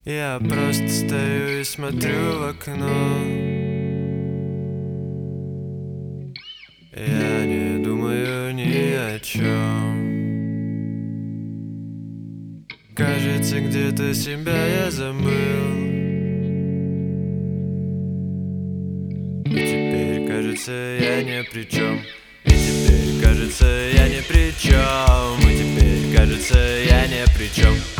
Я просто стою и смотрю в окно. Я не думаю ни о чем. Кажется, где-то себя я забыл. И теперь, кажется, я ни при чем. И теперь, кажется, я ни при чем. И теперь, кажется, я ни при чем.